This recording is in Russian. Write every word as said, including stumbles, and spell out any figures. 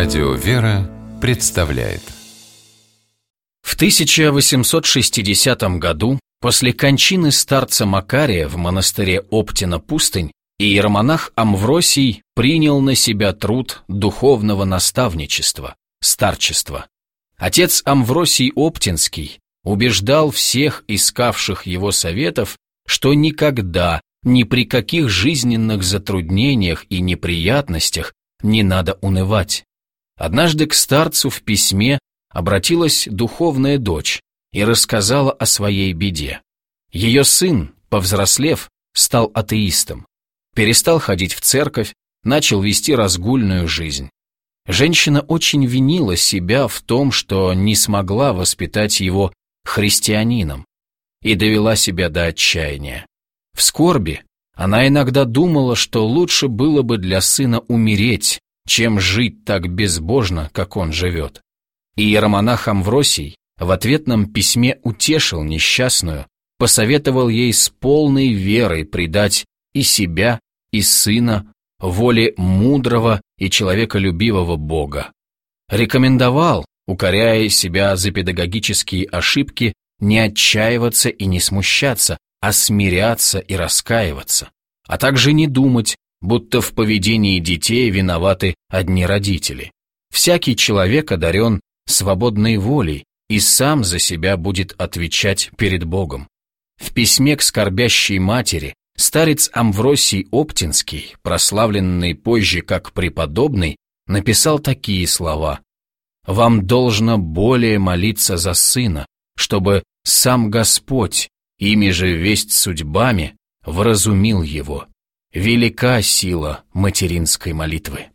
Радио «Вера» представляет. В тысяча восемьсот шестидесятом году, после кончины старца Макария в монастыре Оптина-Пустынь, иеромонах Амвросий принял на себя труд духовного наставничества, старчества. Отец Амвросий Оптинский убеждал всех искавших его советов, что никогда, ни при каких жизненных затруднениях и неприятностях не надо унывать. Однажды к старцу в письме обратилась духовная дочь и рассказала о своей беде. Ее сын, повзрослев, стал атеистом, перестал ходить в церковь, начал вести разгульную жизнь. Женщина очень винила себя в том, что не смогла воспитать его христианином, и довела себя до отчаяния. В скорби она иногда думала, что лучше было бы для сына умереть, чем жить так безбожно, как он живет. Иеромонах Амвросий в ответном письме утешил несчастную, посоветовал ей с полной верой предать и себя, и сына воле мудрого и человеколюбивого Бога. Рекомендовал, укоряя себя за педагогические ошибки, не отчаиваться и не смущаться, а смиряться и раскаиваться, а также не думать, будто в поведении детей виноваты одни родители. Всякий человек одарен свободной волей и сам за себя будет отвечать перед Богом. В письме к скорбящей матери старец Амвросий Оптинский, прославленный позже как преподобный, написал такие слова: «Вам должно более молиться за сына, чтобы сам Господь, ими же весть судьбами, вразумил его. Велика сила материнской молитвы».